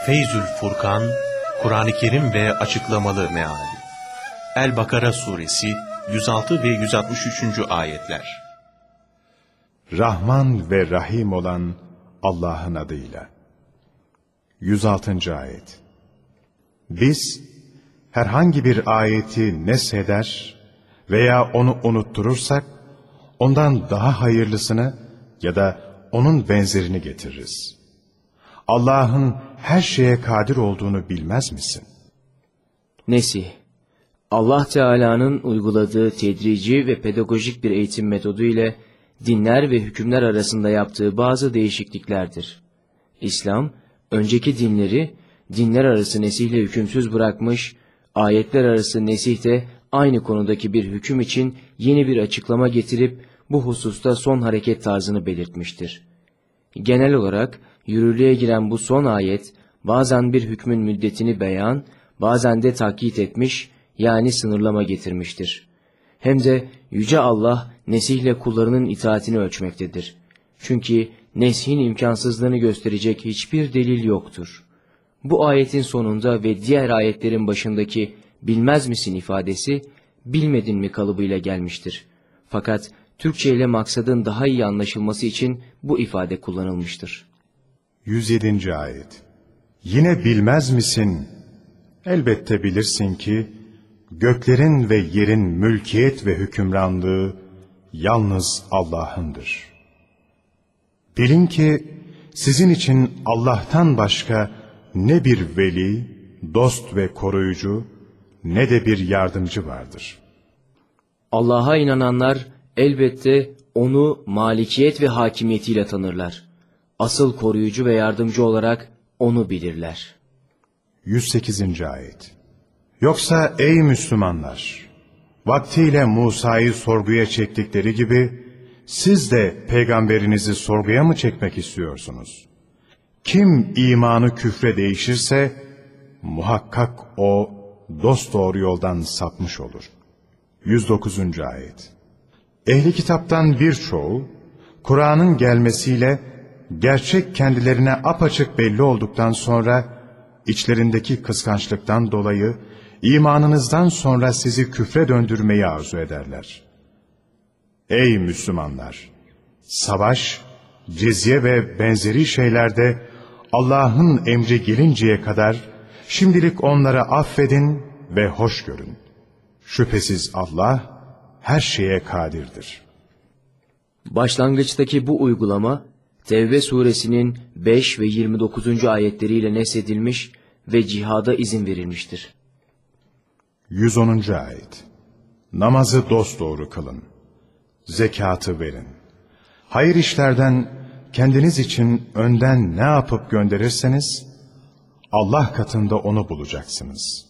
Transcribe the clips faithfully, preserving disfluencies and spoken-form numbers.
Feyzül Furkan, Kur'an-ı Kerim ve Açıklamalı Meali. El-Bakara Suresi yüz altı ve yüz altmış üçüncü ayetler. Rahman ve Rahim olan Allah'ın adıyla. yüz altıncı ayet. Biz herhangi bir ayeti nesheder veya onu unutturursak, ondan daha hayırlısını ya da onun benzerini getiririz. Allah'ın her şeye kadir olduğunu bilmez misin? Nesih, Allah Teala'nın uyguladığı tedrici ve pedagojik bir eğitim metodu ile dinler ve hükümler arasında yaptığı bazı değişikliklerdir. İslam, önceki dinleri dinler arası nesihle hükümsüz bırakmış, ayetler arası nesih de aynı konudaki bir hüküm için yeni bir açıklama getirip bu hususta son hareket tarzını belirtmiştir. Genel olarak yürürlüğe giren bu son ayet bazen bir hükmün müddetini beyan, bazen de takyit etmiş, yani sınırlama getirmiştir. Hem de Yüce Allah nesihle kullarının itaatini ölçmektedir. Çünkü neshin imkansızlığını gösterecek hiçbir delil yoktur. Bu ayetin sonunda ve diğer ayetlerin başındaki bilmez misin ifadesi bilmedin mi kalıbıyla gelmiştir. Fakat Türkçe ile maksadın daha iyi anlaşılması için bu ifade kullanılmıştır. yüz yedinci ayet. Yine bilmez misin? Elbette bilirsin ki göklerin ve yerin mülkiyet ve hükümranlığı yalnız Allah'ındır. Bilin ki sizin için Allah'tan başka ne bir veli, dost ve koruyucu, ne de bir yardımcı vardır. Allah'a inananlar elbette onu malikiyet ve hakimiyetiyle tanırlar. Asıl koruyucu ve yardımcı olarak onu bilirler. yüz sekizinci ayet. Yoksa ey Müslümanlar, vaktiyle Musa'yı sorguya çektikleri gibi siz de peygamberinizi sorguya mı çekmek istiyorsunuz? Kim imanı küfre değişirse muhakkak o dosdoğru yoldan sapmış olur. yüz dokuzuncu ayet. Ehli kitaptan birçoğu Kur'an'ın gelmesiyle gerçek kendilerine apaçık belli olduktan sonra içlerindeki kıskançlıktan dolayı imanınızdan sonra sizi küfre döndürmeyi arzu ederler. Ey Müslümanlar! Savaş, cizye ve benzeri şeylerde Allah'ın emri gelinceye kadar şimdilik onları affedin ve hoş görün. Şüphesiz Allah her şeye kadirdir. Başlangıçtaki bu uygulama Tevbe suresinin beş ve yirmi dokuzuncu ayetleriyle nesedilmiş ve cihada izin verilmiştir. yüz onuncu ayet. Namazı dosdoğru kılın. Zekatı verin. Hayır işlerden kendiniz için önden ne yapıp gönderirseniz Allah katında onu bulacaksınız.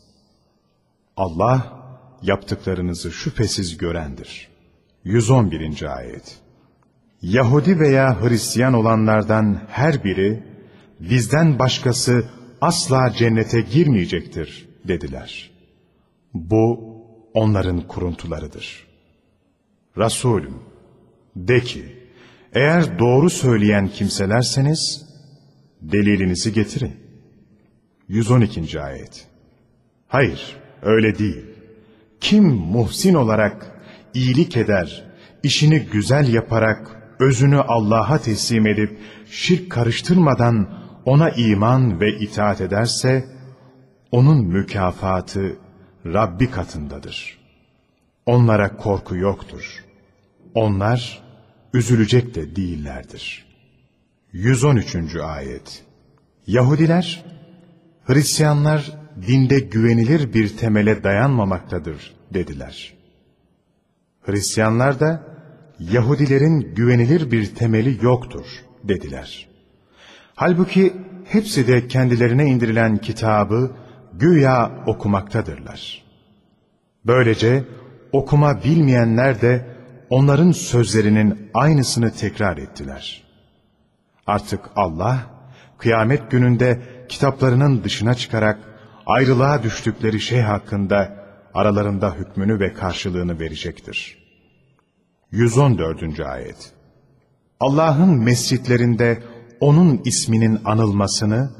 Allah yaptıklarınızı şüphesiz görendir. yüz on birinci ayet. Yahudi veya Hristiyan olanlardan her biri bizden başkası asla cennete girmeyecektir dediler. Bu onların kuruntularıdır. Resulüm, de ki, eğer doğru söyleyen kimselerseniz delilinizi getirin. yüz on ikinci ayet. Hayır, öyle değil. Kim muhsin olarak iyilik eder, işini güzel yaparak özünü Allah'a teslim edip şirk karıştırmadan ona iman ve itaat ederse onun mükafatı Rabbi katındadır. Onlara korku yoktur. Onlar üzülecek de değillerdir. yüz on üçüncü ayet. Yahudiler, Hristiyanlar dinde güvenilir bir temele dayanmamaktadır dediler. Hristiyanlar da Yahudilerin güvenilir bir temeli yoktur dediler. Halbuki hepsi de kendilerine indirilen kitabı güya okumaktadırlar. Böylece okuma bilmeyenler de onların sözlerinin aynısını tekrar ettiler. Artık Allah kıyamet gününde kitaplarının dışına çıkarak ayrılığa düştükleri şey hakkında aralarında hükmünü ve karşılığını verecektir. yüz on dördüncü ayet. Allah'ın mescitlerinde onun isminin anılmasını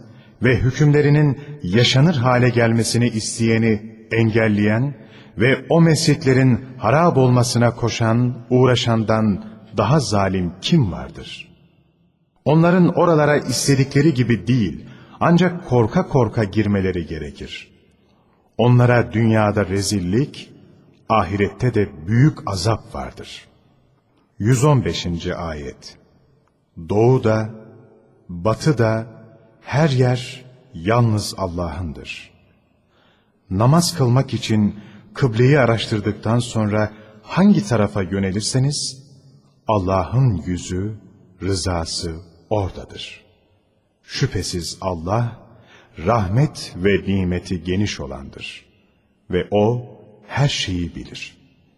ve hükümlerinin yaşanır hale gelmesini isteyeni engelleyen ve o mescitlerin harap olmasına koşan, uğraşandan daha zalim kim vardır? Onların oralara istedikleri gibi değil, ancak korka korka girmeleri gerekir. Onlara dünyada rezillik, ahirette de büyük azap vardır. yüz on beşinci ayet. Doğuda, batıda, her yer yalnız Allah'ındır. Namaz kılmak için kıbleyi araştırdıktan sonra hangi tarafa yönelirseniz, Allah'ın yüzü, rızası oradadır. Şüphesiz Allah, rahmet ve nimeti geniş olandır. Ve O, her şeyi bilir.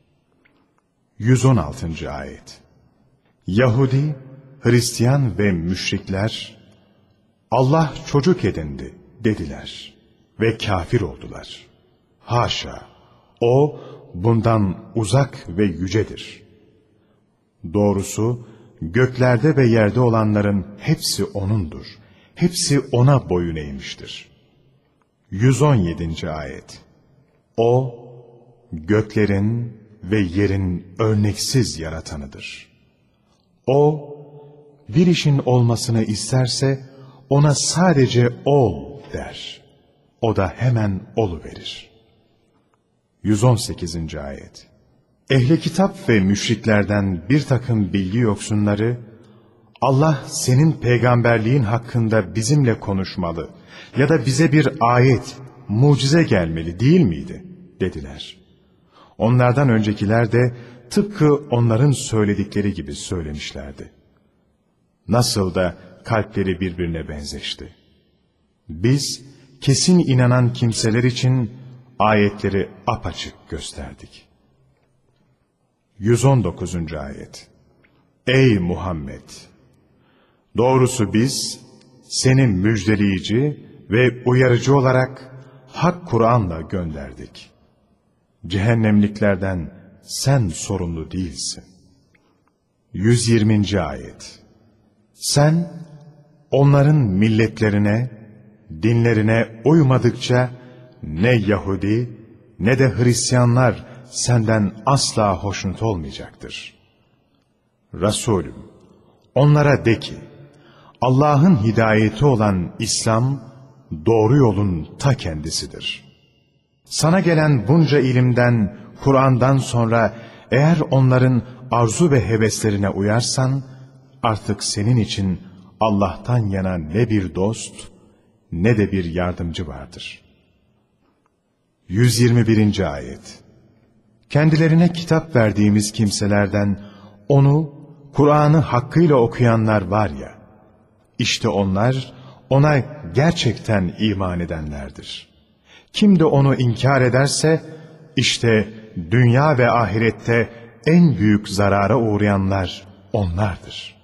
yüz on altıncı ayet. Yahudi, Hristiyan ve müşrikler, Allah çocuk edindi dediler ve kafir oldular. Haşa, O bundan uzak ve yücedir. Doğrusu, göklerde ve yerde olanların hepsi O'nundur. Hepsi O'na boyun eğmiştir. yüz on yedinci ayet. O, göklerin ve yerin örneksiz yaratanıdır. O, bir işin olmasını isterse, ona sadece ol der. O da hemen oluverir. yüz on sekizinci ayet. Ehli kitap ve müşriklerden bir takım bilgi yoksunları, Allah senin peygamberliğin hakkında bizimle konuşmalı ya da bize bir ayet, mucize gelmeli değil miydi? Dediler. Onlardan öncekiler de tıpkı onların söyledikleri gibi söylemişlerdi. Nasıl da kalpleri birbirine benzeşti. Biz kesin inanan kimseler için ayetleri apaçık gösterdik. yüz on dokuzuncu ayet. Ey Muhammed! Doğrusu biz seni müjdeleyici ve uyarıcı olarak Hak Kur'an'la gönderdik. Cehennemliklerden sen sorumlu değilsin. yüz yirminci ayet. Sen onların milletlerine, dinlerine uymadıkça ne Yahudi ne de Hristiyanlar senden asla hoşnut olmayacaktır. Resulüm, onlara de ki, Allah'ın hidayeti olan İslam, doğru yolun ta kendisidir. Sana gelen bunca ilimden, Kur'an'dan sonra eğer onların arzu ve heveslerine uyarsan, artık senin için Allah'tan yana ne bir dost, ne de bir yardımcı vardır. yüz yirmi birinci ayet. Kendilerine kitap verdiğimiz kimselerden onu, Kur'an'ı hakkıyla okuyanlar var ya, işte onlar ona gerçekten iman edenlerdir. Kim de onu inkar ederse, işte dünya ve ahirette en büyük zarara uğrayanlar onlardır.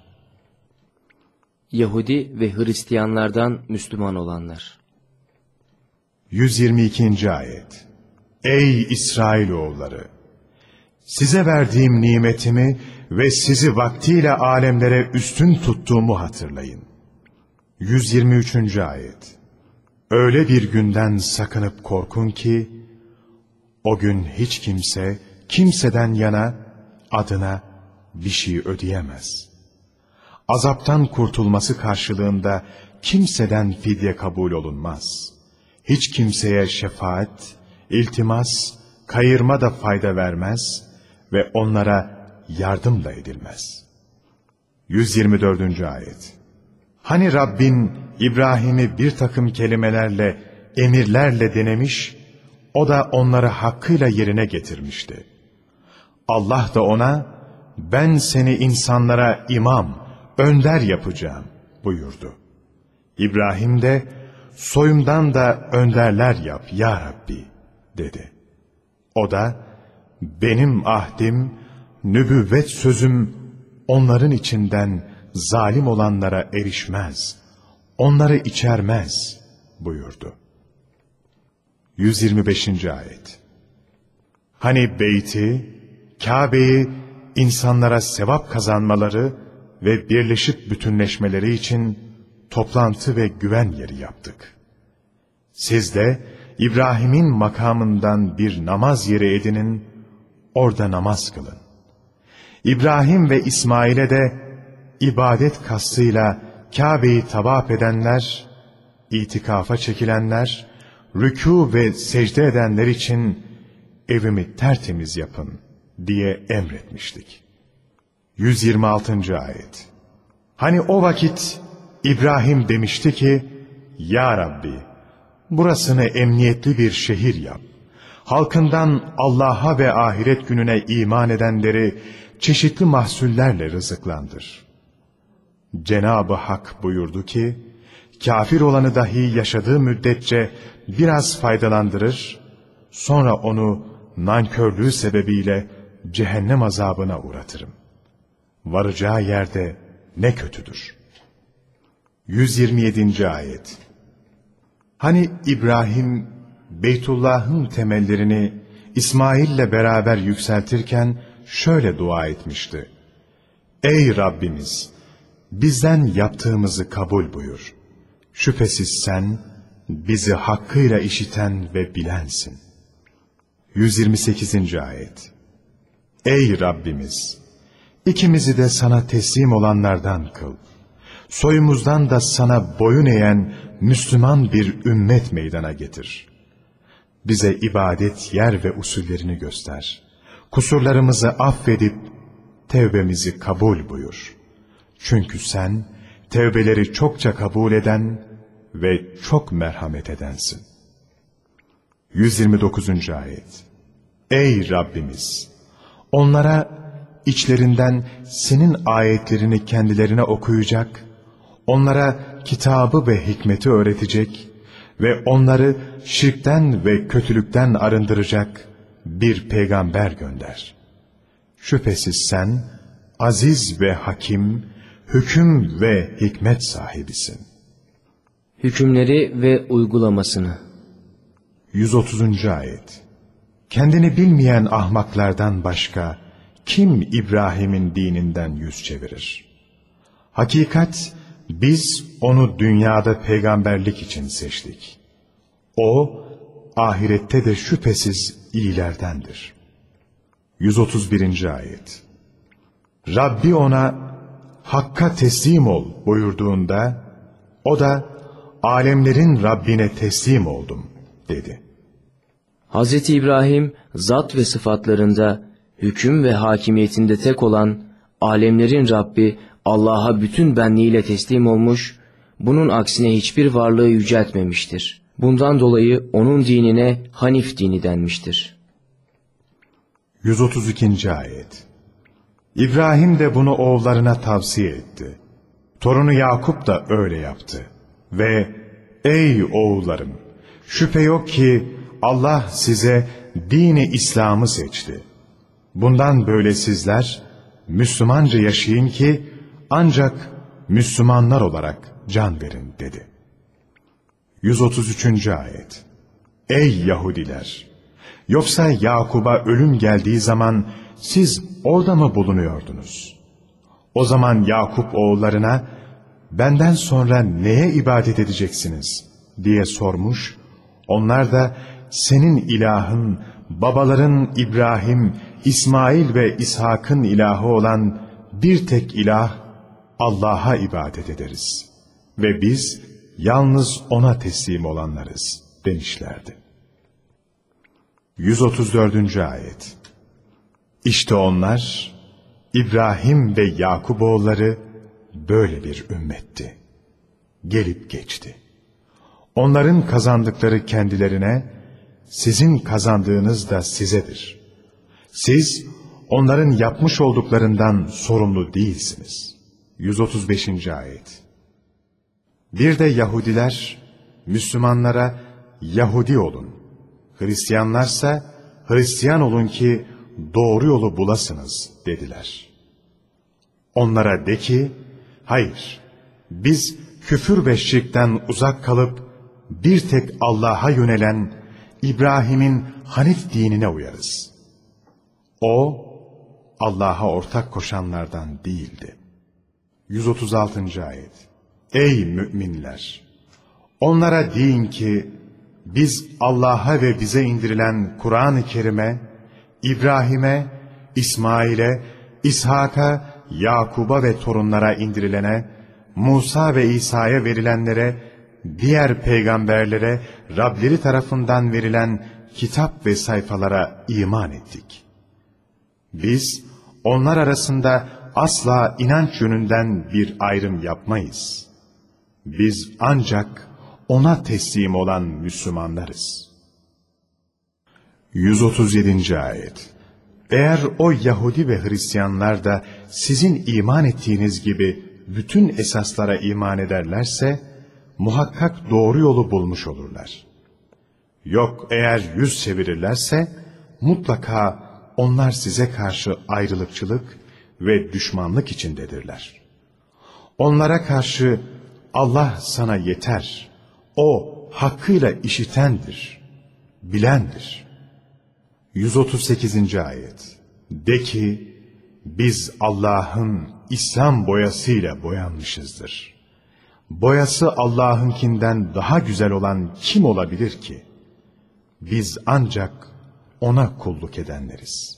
Yahudi ve Hristiyanlardan Müslüman olanlar. yüz yirmi ikinci ayet. Ey İsrailoğulları! Size verdiğim nimetimi ve sizi vaktiyle alemlere üstün tuttuğumu hatırlayın. yüz yirmi üçüncü ayet. Öyle bir günden sakınıp korkun ki, o gün hiç kimse, kimseden yana, adına bir şey ödeyemez. Azaptan kurtulması karşılığında kimseden fidye kabul olunmaz. Hiç kimseye şefaat, iltimas, kayırma da fayda vermez ve onlara yardım da edilmez. yüz yirmi dördüncü ayet. Hani Rabbin İbrahim'i bir takım kelimelerle, emirlerle denemiş, o da onları hakkıyla yerine getirmişti. Allah da ona, ben seni insanlara imam, önder yapacağım buyurdu. İbrahim de, soyumdan da önderler yap ya Rabbi dedi. O da, benim ahdim, nübüvvet sözüm onların içinden zalim olanlara erişmez, onları içermez buyurdu. yüz yirmi beşinci ayet. Hani beyti, Kabe'yi insanlara sevap kazanmaları ve birleşip bütünleşmeleri için toplantı ve güven yeri yaptık. Siz de İbrahim'in makamından bir namaz yeri edinin, orada namaz kılın. İbrahim ve İsmail'e de ibadet kastıyla Kabe'yi tavaf edenler, itikafa çekilenler, rükû ve secde edenler için evimi tertemiz yapın diye emretmiştik. yüz yirmi altıncı ayet. Hani o vakit İbrahim demişti ki, Ya Rabbi, burasını emniyetli bir şehir yap. Halkından Allah'a ve ahiret gününe iman edenleri çeşitli mahsullerle rızıklandır. Cenab-ı Hak buyurdu ki, kafir olanı dahi yaşadığı müddetçe biraz faydalandırır, sonra onu nankörlüğü sebebiyle cehennem azabına uğratırım. Varacağı yerde ne kötüdür. yüz yirmi yedinci ayet. Hani İbrahim Beytullah'ın temellerini İsmail'le beraber yükseltirken şöyle dua etmişti. Ey Rabbimiz! Bizden yaptığımızı kabul buyur. Şüphesiz sen bizi hakkıyla işiten ve bilensin. yüz yirmi sekizinci ayet. Ey Rabbimiz! İkimizi de sana teslim olanlardan kıl. Soyumuzdan da sana boyun eğen Müslüman bir ümmet meydana getir. Bize ibadet yer ve usullerini göster. Kusurlarımızı affedip tevbemizi kabul buyur. Çünkü sen tevbeleri çokça kabul eden ve çok merhamet edensin. yüz yirmi dokuzuncu ayet. Ey Rabbimiz! Onlara içlerinden senin ayetlerini kendilerine okuyacak, onlara kitabı ve hikmeti öğretecek ve onları şirkten ve kötülükten arındıracak bir peygamber gönder. Şüphesiz sen aziz ve hakim, hüküm ve hikmet sahibisin. Hükümleri ve uygulamasını. yüz otuzuncu ayet. Kendini bilmeyen ahmaklardan başka kim İbrahim'in dininden yüz çevirir? Hakikat biz onu dünyada peygamberlik için seçtik. O ahirette de şüphesiz iyilerdendir. yüz otuz birinci ayet. Rabbi ona Hakk'a teslim ol buyurduğunda o da alemlerin Rabbine teslim oldum dedi. Hazreti İbrahim zat ve sıfatlarında, hüküm ve hakimiyetinde tek olan, alemlerin Rabbi Allah'a bütün benliğiyle teslim olmuş, bunun aksine hiçbir varlığı yüceltmemiştir. Bundan dolayı onun dinine Hanif dini denmiştir. yüz otuz ikinci ayet. İbrahim de bunu oğullarına tavsiye etti. Torunu Yakup da öyle yaptı. Ve ey oğullarım! Şüphe yok ki Allah size dini İslam'ı seçti. Bundan böyle sizler Müslümanca yaşayın ki ancak Müslümanlar olarak can verin dedi. yüz otuz üçüncü ayet. Ey Yahudiler! Yoksa Yakub'a ölüm geldiği zaman siz orada mı bulunuyordunuz? O zaman Yakup oğullarına benden sonra neye ibadet edeceksiniz diye sormuş. Onlar da senin ilahın babaların İbrahim, İsmail ve İshak'ın ilahı olan bir tek ilah Allah'a ibadet ederiz ve biz yalnız ona teslim olanlarız demişlerdi. yüz otuz dördüncü ayet. İşte onlar İbrahim ve Yakup oğulları böyle bir ümmetti. Gelip geçti. Onların kazandıkları kendilerine, sizin kazandığınız da sizedir. Siz onların yapmış olduklarından sorumlu değilsiniz. yüz otuz beşinci ayet. Bir de Yahudiler Müslümanlara Yahudi olun, Hristiyanlarsa Hristiyan olun ki doğru yolu bulasınız dediler. Onlara de ki, hayır, biz küfür ve şirkten uzak kalıp bir tek Allah'a yönelen İbrahim'in Hanif dinine uyarız. O, Allah'a ortak koşanlardan değildi. yüz otuz altıncı ayet. Ey müminler! Onlara deyin ki, biz Allah'a ve bize indirilen Kur'an-ı Kerim'e, İbrahim'e, İsmail'e, İshak'a, Yakub'a ve torunlara indirilene, Musa ve İsa'ya verilenlere, diğer peygamberlere Rableri tarafından verilen kitap ve sayfalara iman ettik. Biz onlar arasında asla inanç yönünden bir ayrım yapmayız. Biz ancak ona teslim olan Müslümanlarız. yüz otuz yedinci ayet. Eğer o Yahudi ve Hristiyanlar da sizin iman ettiğiniz gibi bütün esaslara iman ederlerse, muhakkak doğru yolu bulmuş olurlar. Yok eğer yüz çevirirlerse, mutlaka onlar size karşı ayrılıkçılık ve düşmanlık içindedirler. Onlara karşı Allah sana yeter, o hakkıyla işitendir, bilendir. yüz otuz sekizinci ayet. De ki, biz Allah'ın İslam boyasıyla boyanmışızdır. Boyası Allah'ınkinden daha güzel olan kim olabilir ki? Biz ancak ona kulluk edenleriz.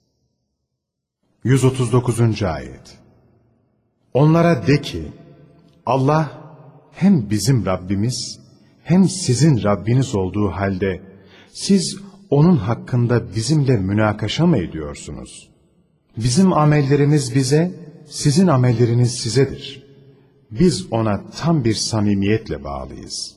yüz otuz dokuzuncu ayet. Onlara de ki, Allah hem bizim Rabbimiz hem sizin Rabbiniz olduğu halde siz onun hakkında bizimle münakaşa mı ediyorsunuz? Bizim amellerimiz bize, sizin amelleriniz sizedir. Biz ona tam bir samimiyetle bağlıyız.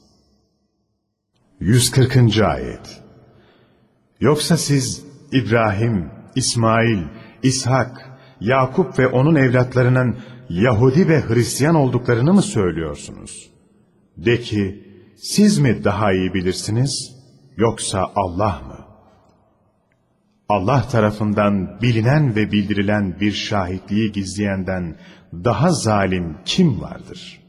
yüz kırkıncı ayet. Yoksa siz İbrahim, İsmail, İshak, Yakup ve onun evlatlarının Yahudi ve Hristiyan olduklarını mı söylüyorsunuz? De ki, siz mi daha iyi bilirsiniz, yoksa Allah mı? Allah tarafından bilinen ve bildirilen bir şahitliği gizleyenden daha zalim kim vardır?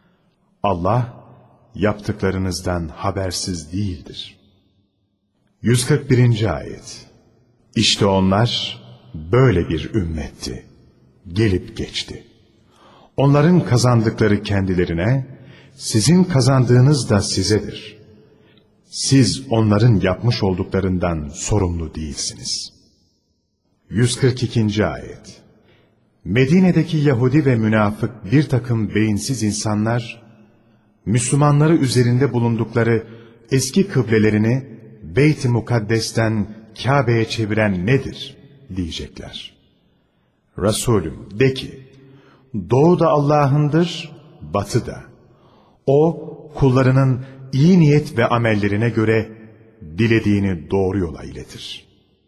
Allah yaptıklarınızdan habersiz değildir. yüz kırk birinci ayet. İşte onlar böyle bir ümmetti. Gelip geçti. Onların kazandıkları kendilerine, sizin kazandığınız da sizedir. Siz onların yapmış olduklarından sorumlu değilsiniz. yüz kırk ikinci ayet. Medine'deki Yahudi ve münafık bir takım beyinsiz insanlar, Müslümanları üzerinde bulundukları eski kıblelerini Beyt-i Mukaddes'ten Kabe'ye çeviren nedir diyecekler. Resulüm de ki, doğu da Allah'ındır, batı da. O kullarının iyi niyet ve amellerine göre dilediğini doğru yola iletir.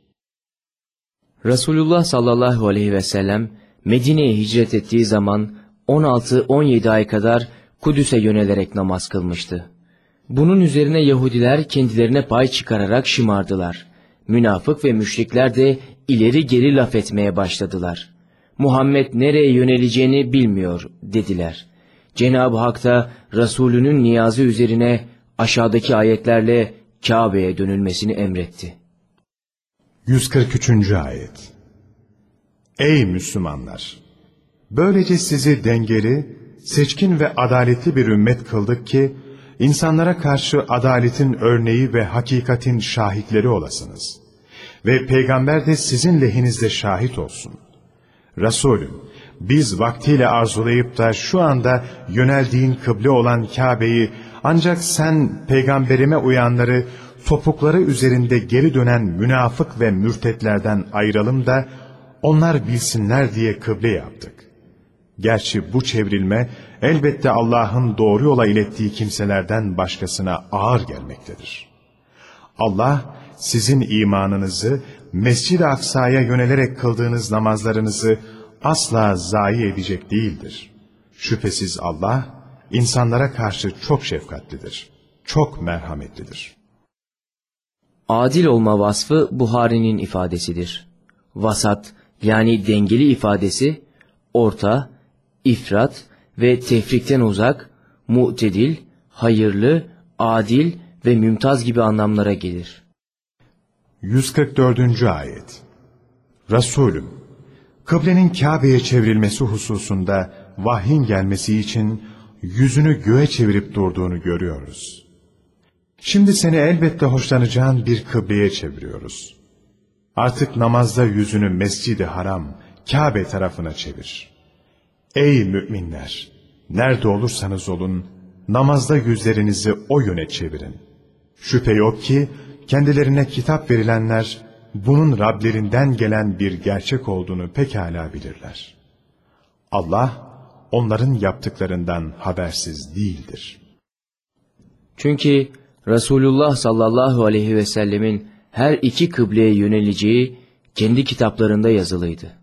Resulullah sallallahu aleyhi ve sellem Medine'ye hicret ettiği zaman on altı on yedi ay kadar Kudüs'e yönelerek namaz kılmıştı. Bunun üzerine Yahudiler kendilerine pay çıkararak şımardılar. Münafık ve müşrikler de ileri geri laf etmeye başladılar. Muhammed nereye yöneleceğini bilmiyor dediler. Cenab-ı Hak da Resulünün niyazı üzerine aşağıdaki ayetlerle Kabe'ye dönülmesini emretti. yüz kırk üçüncü ayet. Ey Müslümanlar! Böylece sizi dengeli, seçkin ve adaletli bir ümmet kıldık ki, insanlara karşı adaletin örneği ve hakikatin şahitleri olasınız. Ve peygamber de sizin lehinizde şahit olsun. Resulüm, biz vaktiyle arzulayıp da şu anda yöneldiğin kıble olan Kabe'yi, ancak sen peygamberime uyanları, topukları üzerinde geri dönen münafık ve mürtetlerden ayıralım da, onlar bilsinler diye kıble yaptık. Gerçi bu çevrilme, elbette Allah'ın doğru yola ilettiği kimselerden başkasına ağır gelmektedir. Allah, sizin imanınızı, Mescid-i Aksa'ya yönelerek kıldığınız namazlarınızı asla zayi edecek değildir. Şüphesiz Allah, insanlara karşı çok şefkatlidir, çok merhametlidir. Adil olma vasfı Buhari'nin ifadesidir. Vasat yani dengeli ifadesi, orta, ifrat ve tefrikten uzak, mu'tedil, hayırlı, adil ve mümtaz gibi anlamlara gelir. yüz kırk dördüncü ayet. Resulüm, kıblenin Kabe'ye çevrilmesi hususunda vahyin gelmesi için yüzünü göğe çevirip durduğunu görüyoruz. Şimdi seni elbette hoşlanacağın bir kıbleye çeviriyoruz. Artık namazda yüzünü Mescid-i Haram, Kabe tarafına çevir. Ey müminler! Nerede olursanız olun, namazda yüzlerinizi o yöne çevirin. Şüphe yok ki, kendilerine kitap verilenler, bunun Rablerinden gelen bir gerçek olduğunu pekala bilirler. Allah, onların yaptıklarından habersiz değildir. Çünkü Resulullah sallallahu aleyhi ve sellemin her iki kıbleye yöneleceği kendi kitaplarında yazılıydı.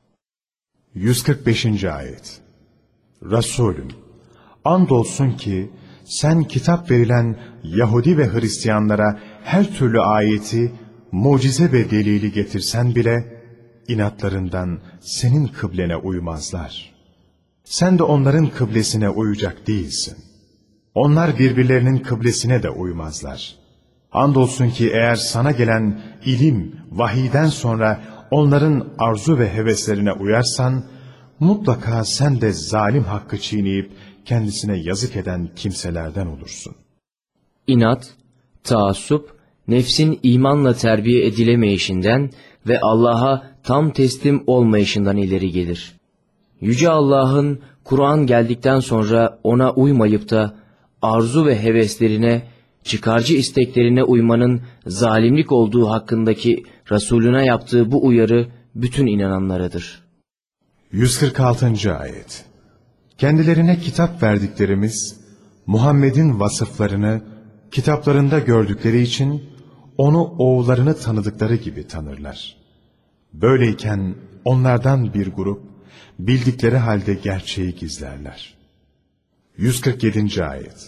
yüz kırk beşinci ayet. Resulüm, andolsun ki sen kitap verilen Yahudi ve Hristiyanlara her türlü ayeti, mucize ve delili getirsen bile inatlarından senin kıblene uymazlar. Sen de onların kıblesine uyacak değilsin. Onlar birbirlerinin kıblesine de uymazlar. Andolsun ki eğer sana gelen ilim, vahiyden sonra onların arzu ve heveslerine uyarsan, mutlaka sen de zalim hakkı çiğneyip kendisine yazık eden kimselerden olursun. İnat, taassup, nefsin imanla terbiye edilemeyişinden ve Allah'a tam teslim olmayışından ileri gelir. Yüce Allah'ın Kur'an geldikten sonra ona uymayıp da arzu ve heveslerine, çıkarcı isteklerine uymanın zalimlik olduğu hakkındaki Resulüne yaptığı bu uyarı bütün inananlaradır. yüz kırk altıncı ayet. Kendilerine kitap verdiklerimiz, Muhammed'in vasıflarını kitaplarında gördükleri için onu oğullarını tanıdıkları gibi tanırlar. Böyleyken onlardan bir grup, bildikleri halde gerçeği gizlerler. yüz kırk yedinci ayet.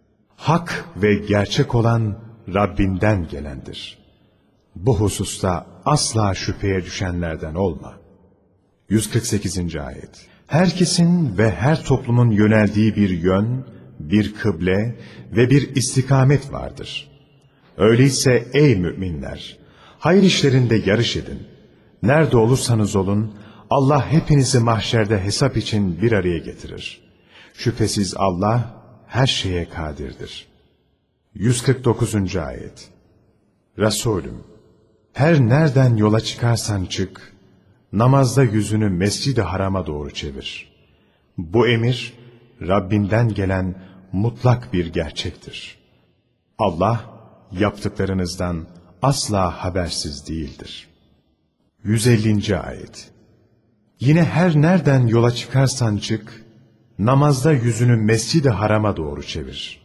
Hak ve gerçek olan Rabbinden gelendir. Bu hususta asla şüpheye düşenlerden olma. yüz kırk sekizinci ayet. Herkesin ve her toplumun yöneldiği bir yön, bir kıble ve bir istikamet vardır. Öyleyse ey müminler, hayır işlerinde yarış edin. Nerede olursanız olun, Allah hepinizi mahşerde hesap için bir araya getirir. Şüphesiz Allah her şeye kadirdir. yüz kırk dokuzuncu ayet. Resulüm, her nereden yola çıkarsan çık, namazda yüzünü Mescid-i Haram'a doğru çevir. Bu emir, Rabbinden gelen mutlak bir gerçektir. Allah, yaptıklarınızdan asla habersiz değildir. yüz ellinci ayet. Yine her nereden yola çıkarsan çık, namazda yüzünü Mescid-i Haram'a doğru çevir.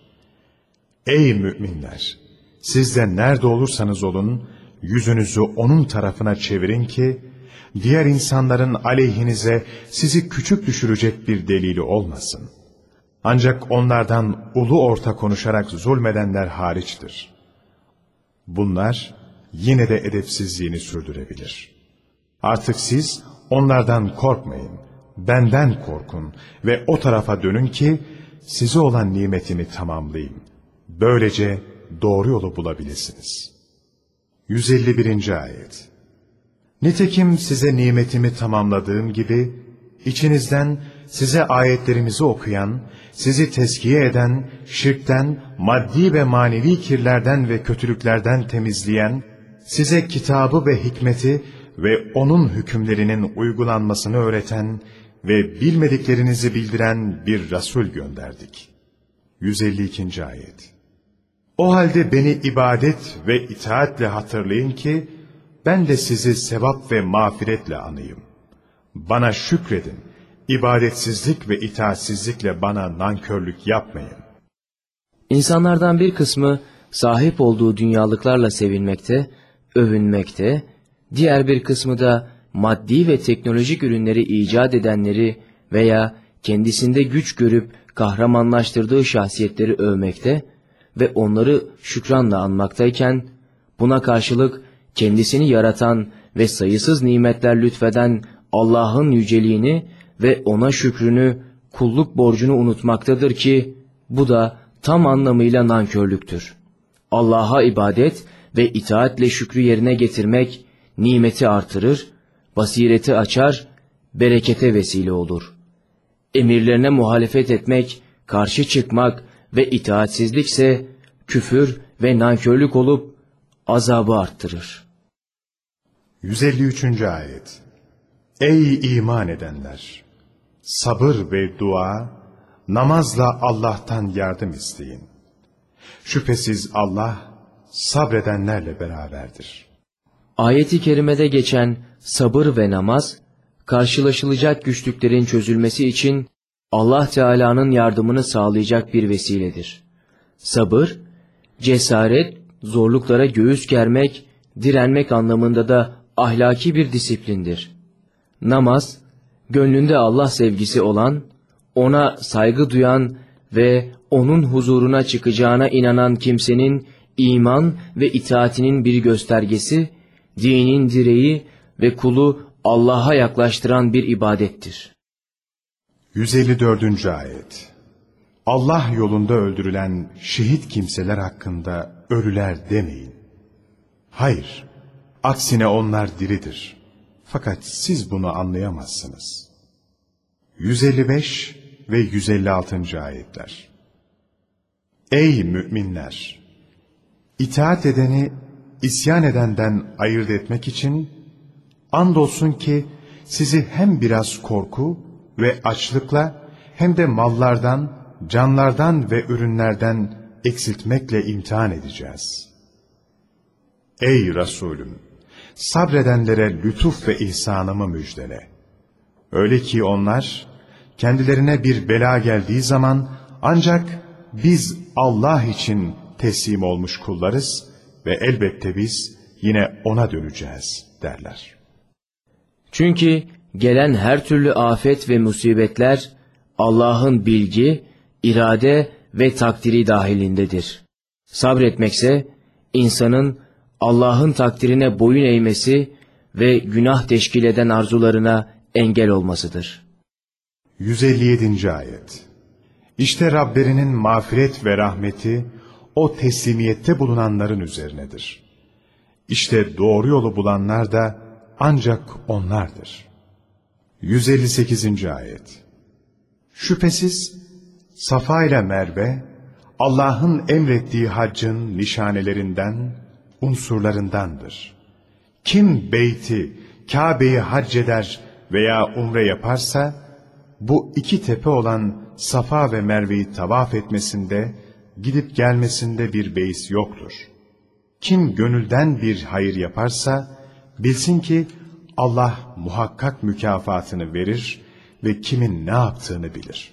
Ey müminler! Siz de nerede olursanız olun, yüzünüzü onun tarafına çevirin ki, diğer insanların aleyhinize sizi küçük düşürecek bir delili olmasın. Ancak onlardan ulu orta konuşarak zulmedenler hariçtir. Bunlar yine de edepsizliğini sürdürebilir. Artık siz onlardan korkmayın, benden korkun ve o tarafa dönün ki size olan nimetimi tamamlayayım. Böylece doğru yolu bulabilirsiniz. yüz elli birinci ayet. Nitekim size nimetimi tamamladığım gibi, içinizden size ayetlerimizi okuyan, sizi tezkiye eden, şirkten, maddi ve manevi kirlerden ve kötülüklerden temizleyen, size kitabı ve hikmeti ve onun hükümlerinin uygulanmasını öğreten ve bilmediklerinizi bildiren bir Resul gönderdik. yüz elli ikinci ayet. O halde beni ibadet ve itaatle hatırlayın ki, ben de sizi sevap ve mağfiretle anayım. Bana şükredin, ibadetsizlik ve itaatsizlikle bana nankörlük yapmayın. İnsanlardan bir kısmı sahip olduğu dünyalıklarla sevinmekte, övünmekte, diğer bir kısmı da maddi ve teknolojik ürünleri icat edenleri veya kendisinde güç görüp kahramanlaştırdığı şahsiyetleri övmekte ve onları şükranla anmaktayken, buna karşılık kendisini yaratan ve sayısız nimetler lütfeden Allah'ın yüceliğini ve ona şükrünü, kulluk borcunu unutmaktadır ki, bu da tam anlamıyla nankörlüktür. Allah'a ibadet ve itaatle şükrü yerine getirmek, nimeti artırır, basireti açar, berekete vesile olur. Emirlerine muhalefet etmek, karşı çıkmak ve itaatsizlikse küfür ve nankörlük olup azabı arttırır. yüz elli üçüncü ayet. Ey iman edenler! Sabır ve dua, namazla Allah'tan yardım isteyin. Şüphesiz Allah sabredenlerle beraberdir. Ayet-i kerimede geçen sabır ve namaz, karşılaşılacak güçlüklerin çözülmesi için Allah Teala'nın yardımını sağlayacak bir vesiledir. Sabır, cesaret, zorluklara göğüs germek, direnmek anlamında da ahlaki bir disiplindir. Namaz, gönlünde Allah sevgisi olan, ona saygı duyan ve onun huzuruna çıkacağına inanan kimsenin iman ve itaatinin bir göstergesi, dinin direği ve kulu Allah'a yaklaştıran bir ibadettir. yüz elli dördüncü ayet. Allah yolunda öldürülen şehit kimseler hakkında ölüler demeyin. Hayır, aksine onlar diridir. Fakat siz bunu anlayamazsınız. yüz elli beş ve yüz elli altıncı ayetler. Ey müminler! İtaat edeni isyan edenden ayırt etmek için andolsun ki sizi hem biraz korku ve açlıkla hem de mallardan, canlardan ve ürünlerden eksiltmekle imtihan edeceğiz. Ey Resulüm! Sabredenlere lütuf ve ihsanımı müjdele. Öyle ki onlar kendilerine bir bela geldiği zaman ancak biz Allah için teslim olmuş kullarız ve elbette biz yine ona döneceğiz derler. Çünkü gelen her türlü afet ve musibetler Allah'ın bilgi, irade ve takdiri dahilindedir. Sabretmekse insanın Allah'ın takdirine boyun eğmesi ve günah teşkil eden arzularına engel olmasıdır. yüz elli yedinci ayet. İşte Rablerinin mağfiret ve rahmeti o teslimiyette bulunanların üzerinedir. İşte doğru yolu bulanlar da ancak onlardır. yüz elli sekizinci ayet. Şüphesiz Safa ile Merve Allah'ın emrettiği haccın nişanelerinden, unsurlarındandır. Kim beyti, Kabe'yi hac eder veya umre yaparsa, bu iki tepe olan Safa ve Merve'yi tavaf etmesinde, gidip gelmesinde bir beis yoktur. Kim gönülden bir hayır yaparsa, bilsin ki Allah muhakkak mükafatını verir ve kimin ne yaptığını bilir.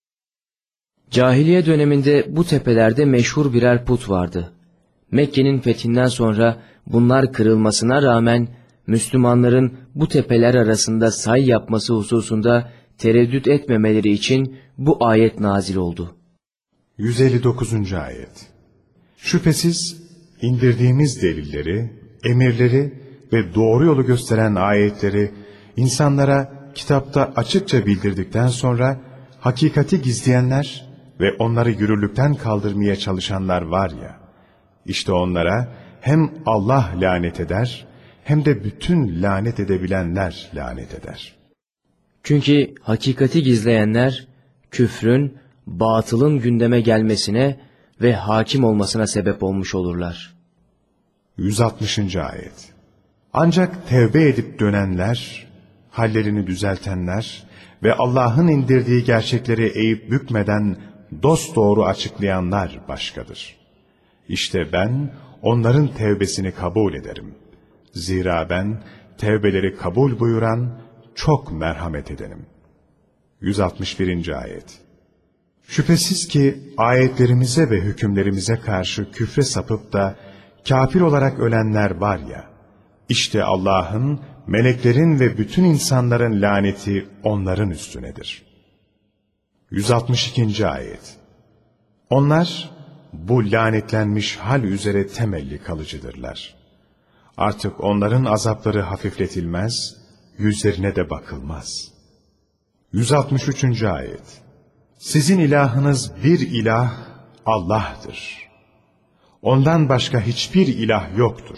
Cahiliye döneminde bu tepelerde meşhur birer put vardı. Mekke'nin fethinden sonra bunlar kırılmasına rağmen Müslümanların bu tepeler arasında say yapması hususunda tereddüt etmemeleri için bu ayet nazil oldu. yüz elli dokuzuncu ayet. Şüphesiz indirdiğimiz delilleri, emirleri ve doğru yolu gösteren ayetleri insanlara kitapta açıkça bildirdikten sonra hakikati gizleyenler ve onları yürürlükten kaldırmaya çalışanlar var ya, işte onlara hem Allah lanet eder hem de bütün lanet edebilenler lanet eder. Çünkü hakikati gizleyenler küfrün, batılın gündeme gelmesine ve hakim olmasına sebep olmuş olurlar. yüz altmışıncı ayet. Ancak tevbe edip dönenler, hallerini düzeltenler ve Allah'ın indirdiği gerçekleri eğip bükmeden dosdoğru açıklayanlar başkadır. İşte ben onların tevbesini kabul ederim. Zira ben tevbeleri kabul buyuran çok merhamet edenim. yüz altmış birinci ayet. Şüphesiz ki ayetlerimize ve hükümlerimize karşı küfre sapıp da kafir olarak ölenler var ya, işte Allah'ın, meleklerin ve bütün insanların laneti onların üstünedir. yüz altmış ikinci ayet. Onlar bu lanetlenmiş hal üzere temelli kalıcıdırlar. Artık onların azapları hafifletilmez, yüzlerine de bakılmaz. yüz altmış üçüncü ayet. Sizin ilahınız bir ilah Allah'tır. Ondan başka hiçbir ilah yoktur.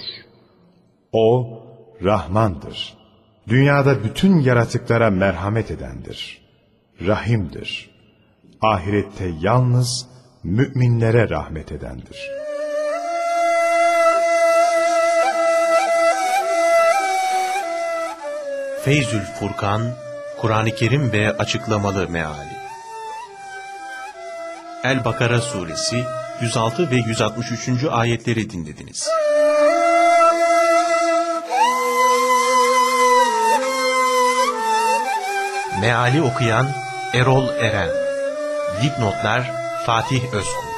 O Rahmandır. Dünyada bütün yaratıklara merhamet edendir. Rahimdir. ahirette yalnız müminlere rahmet edendir. Feyzül Furkan, Kur'an-ı Kerim ve açıklamalı meali. El-Bakara suresi yüz altı ve yüz altmış üçüncü ayetleri dinlediniz. Meali okuyan Erol Eren. Dipnotlar Fatih Özkul.